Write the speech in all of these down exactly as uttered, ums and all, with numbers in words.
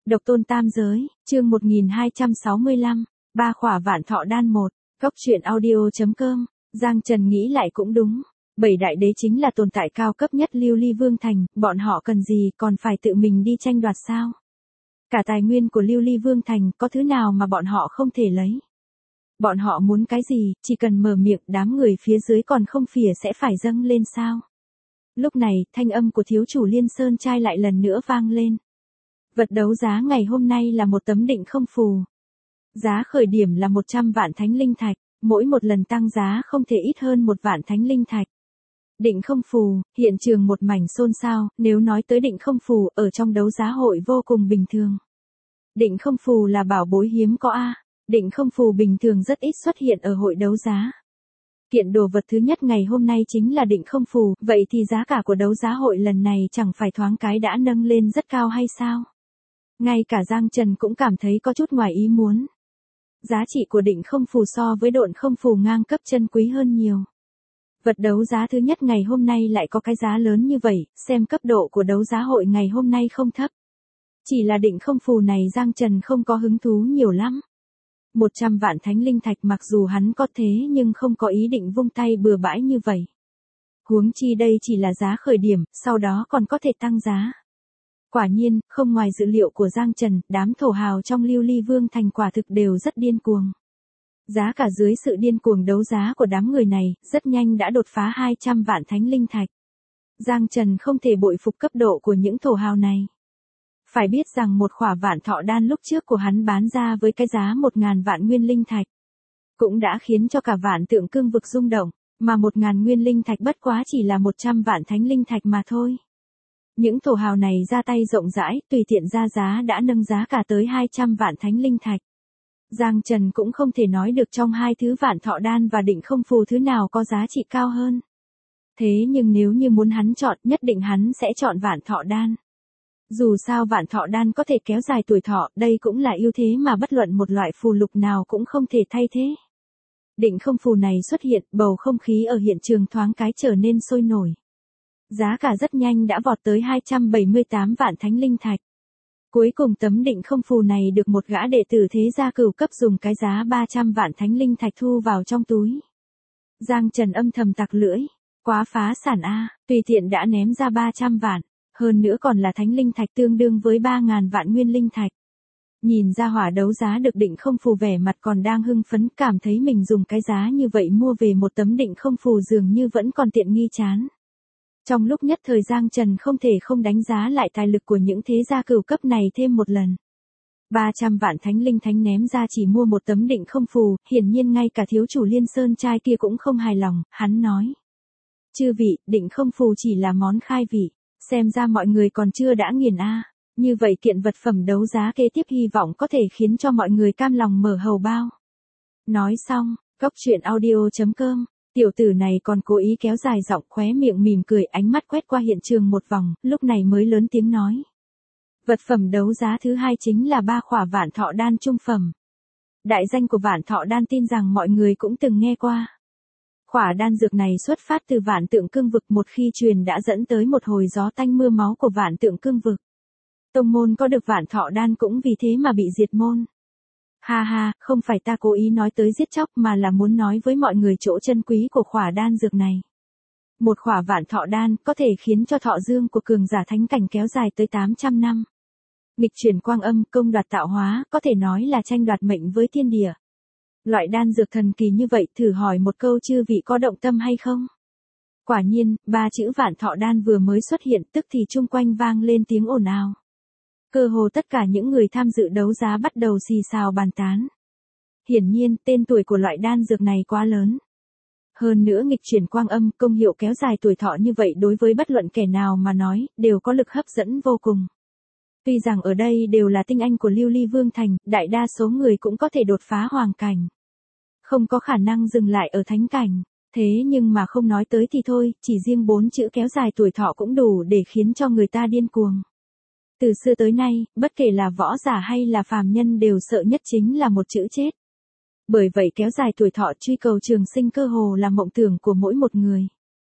Độc tôn tam giới, chương một nghìn hai trăm sáu mươi lăm, ba khỏa vạn thọ đan một, Cốc truyện audio.com, Giang Trần nghĩ lại cũng đúng. Bảy đại đế chính là tồn tại cao cấp nhất Lưu Ly Vương Thành, bọn họ cần gì còn phải tự mình đi tranh đoạt sao? Cả tài nguyên của Lưu Ly Vương Thành có thứ nào mà bọn họ không thể lấy? Bọn họ muốn cái gì, chỉ cần mở miệng đám người phía dưới còn không phìa sẽ phải dâng lên sao? Lúc này, thanh âm của thiếu chủ Liên Sơn trai lại lần nữa vang lên. Vật đấu giá ngày hôm nay là một tấm định không phù. Giá khởi điểm là một trăm vạn thánh linh thạch, mỗi một lần tăng giá không thể ít hơn một vạn thánh linh thạch. Định không phù, hiện trường một mảnh xôn xao, nếu nói tới định không phù ở trong đấu giá hội vô cùng bình thường. Định không phù là bảo bối hiếm có a, định không phù bình thường rất ít xuất hiện ở hội đấu giá. Kiện đồ vật thứ nhất ngày hôm nay chính là định không phù, vậy thì giá cả của đấu giá hội lần này chẳng phải thoáng cái đã nâng lên rất cao hay sao? Ngay cả Giang Trần cũng cảm thấy có chút ngoài ý muốn. Giá trị của định không phù so với độn không phù ngang cấp chân quý hơn nhiều. Vật đấu giá thứ nhất ngày hôm nay lại có cái giá lớn như vậy, xem cấp độ của đấu giá hội ngày hôm nay không thấp. Chỉ là định không phù này Giang Trần không có hứng thú nhiều lắm. một trăm vạn thánh linh thạch mặc dù hắn có thế nhưng không có ý định vung tay bừa bãi như vậy. Huống chi đây chỉ là giá khởi điểm, sau đó còn có thể tăng giá. Quả nhiên, không ngoài dự liệu của Giang Trần, đám thổ hào trong Lưu Ly Vương Thành quả thực đều rất điên cuồng. Giá cả dưới sự điên cuồng đấu giá của đám người này, rất nhanh đã đột phá hai trăm vạn thánh linh thạch. Giang Trần không thể bội phục cấp độ của những thổ hào này. Phải biết rằng một khỏa vạn thọ đan lúc trước của hắn bán ra với cái giá một ngàn vạn nguyên linh thạch. Cũng đã khiến cho cả vạn tượng cương vực rung động, mà một ngàn nguyên linh thạch bất quá chỉ là một trăm vạn thánh linh thạch mà thôi. Những thổ hào này ra tay rộng rãi, tùy tiện ra giá đã nâng giá cả tới hai trăm vạn thánh linh thạch. Giang Trần cũng không thể nói được trong hai thứ vạn thọ đan và định không phù thứ nào có giá trị cao hơn. Thế nhưng nếu như muốn hắn chọn, nhất định hắn sẽ chọn vạn thọ đan. Dù sao vạn thọ đan có thể kéo dài tuổi thọ, đây cũng là ưu thế mà bất luận một loại phù lục nào cũng không thể thay thế. Định không phù này xuất hiện, bầu không khí ở hiện trường thoáng cái trở nên sôi nổi. Giá cả rất nhanh đã vọt tới hai trăm bảy mươi tám vạn thánh linh thạch. Cuối cùng tấm định không phù này được một gã đệ tử thế gia cửu cấp dùng cái giá ba trăm vạn thánh linh thạch thu vào trong túi. Giang Trần âm thầm tặc lưỡi, quá phá sản a, tùy tiện đã ném ra ba trăm vạn, hơn nữa còn là thánh linh thạch tương đương với ba ngàn vạn nguyên linh thạch. Nhìn ra hỏa đấu giá được định không phù vẻ mặt còn đang hưng phấn, cảm thấy mình dùng cái giá như vậy mua về một tấm định không phù dường như vẫn còn tiện nghi chán. Trong lúc nhất thời Giang Trần không thể không đánh giá lại tài lực của những thế gia cửu cấp này thêm một lần. ba trăm vạn thánh linh thánh ném ra chỉ mua một tấm định không phù, hiển nhiên ngay cả thiếu chủ Liên Sơn trai kia cũng không hài lòng, hắn nói. Chư vị, định không phù chỉ là món khai vị, xem ra mọi người còn chưa đã nghiền a. Như vậy kiện vật phẩm đấu giá kế tiếp hy vọng có thể khiến cho mọi người cam lòng mở hầu bao. Nói xong, Cốc truyện audio.com. Tiểu tử này còn cố ý kéo dài giọng, khóe miệng mỉm cười, ánh mắt quét qua hiện trường một vòng, lúc này mới lớn tiếng nói. Vật phẩm đấu giá thứ hai chính là ba khỏa vạn thọ đan trung phẩm. Đại danh của vạn thọ đan tin rằng mọi người cũng từng nghe qua. Khỏa đan dược này xuất phát từ vạn tượng cương vực, một khi truyền đã dẫn tới một hồi gió tanh mưa máu của vạn tượng cương vực. Tông môn có được vạn thọ đan cũng vì thế mà bị diệt môn. Ha ha, không phải ta cố ý nói tới giết chóc mà là muốn nói với mọi người chỗ chân quý của khỏa đan dược này. Một khỏa vạn thọ đan có thể khiến cho thọ dương của cường giả thánh cảnh kéo dài tới tám trăm năm. Nghịch chuyển quang âm, công đoạt tạo hóa, có thể nói là tranh đoạt mệnh với thiên địa. Loại đan dược thần kỳ như vậy, thử hỏi một câu chư vị có động tâm hay không? Quả nhiên, ba chữ vạn thọ đan vừa mới xuất hiện tức thì chung quanh vang lên tiếng ồn ào. Cơ hồ tất cả những người tham dự đấu giá bắt đầu xì xào bàn tán. Hiển nhiên, tên tuổi của loại đan dược này quá lớn. Hơn nữa nghịch chuyển quang âm, công hiệu kéo dài tuổi thọ như vậy đối với bất luận kẻ nào mà nói, đều có lực hấp dẫn vô cùng. Tuy rằng ở đây đều là tinh anh của Lưu Ly Vương Thành, đại đa số người cũng có thể đột phá hoàng cảnh. Không có khả năng dừng lại ở thánh cảnh. Thế nhưng mà không nói tới thì thôi, chỉ riêng bốn chữ kéo dài tuổi thọ cũng đủ để khiến cho người ta điên cuồng. Từ xưa tới nay, bất kể là võ giả hay là phàm nhân đều sợ nhất chính là một chữ chết. Bởi vậy kéo dài tuổi thọ truy cầu trường sinh cơ hồ là mộng tưởng của mỗi một người.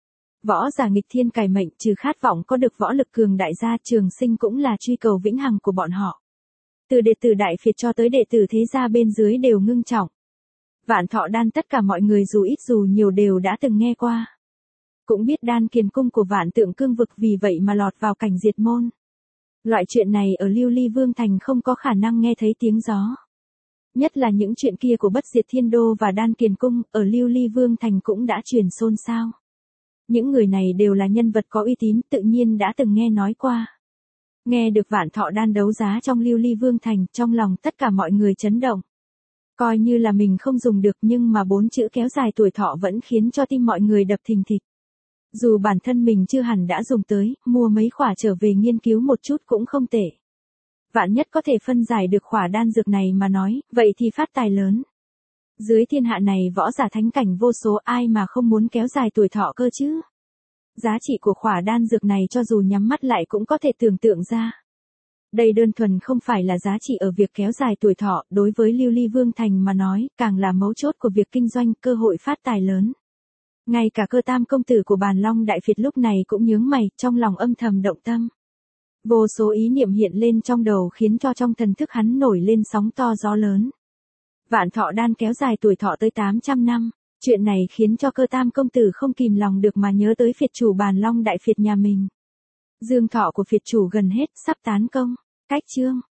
Võ giả nghịch thiên cải mệnh trừ khát vọng có được võ lực cường đại gia, trường sinh cũng là truy cầu vĩnh hằng của bọn họ. Từ đệ tử Đại Việt cho tới đệ tử thế gia bên dưới đều ngưng trọng. Vạn thọ đan tất cả mọi người dù ít dù nhiều đều đã từng nghe qua. Cũng biết đan kiền cung của Vạn Tượng Cương vực vì vậy mà lọt vào cảnh diệt môn. Loại chuyện này ở Lưu Ly Vương Thành không có khả năng nghe thấy tiếng gió. Nhất là những chuyện kia của Bất Diệt Thiên Đô và Đan Kiền Cung ở Lưu Ly Vương Thành cũng đã truyền xôn xao. Những người này đều là nhân vật có uy tín tự nhiên đã từng nghe nói qua. Nghe được Vạn thọ đan đấu giá trong Lưu Ly Vương Thành, trong lòng tất cả mọi người chấn động. Coi như là mình không dùng được nhưng mà bốn chữ kéo dài tuổi thọ vẫn khiến cho tim mọi người đập thình thịch. Dù bản thân mình chưa hẳn đã dùng tới, mua mấy khỏa trở về nghiên cứu một chút cũng không tệ. Vạn nhất có thể phân giải được khỏa đan dược này mà nói, vậy thì phát tài lớn. Dưới thiên hạ này võ giả thánh cảnh vô số ai mà không muốn kéo dài tuổi thọ cơ chứ. Giá trị của khỏa đan dược này cho dù nhắm mắt lại cũng có thể tưởng tượng ra. Đây đơn thuần không phải là giá trị ở việc kéo dài tuổi thọ, đối với Lưu Ly Vương Thành mà nói, càng là mấu chốt của việc kinh doanh, cơ hội phát tài lớn. Ngay cả Cơ Tam công tử của Bàn Long Đại Việt lúc này cũng nhướng mày, trong lòng âm thầm động tâm. Vô số ý niệm hiện lên trong đầu khiến cho trong thần thức hắn nổi lên sóng to gió lớn. Vạn thọ đan kéo dài tuổi thọ tới tám trăm năm, chuyện này khiến cho Cơ Tam công tử không kìm lòng được mà nhớ tới Việt chủ Bàn Long Đại Việt nhà mình. Dương thọ của Việt chủ gần hết, sắp tán công. Cách chương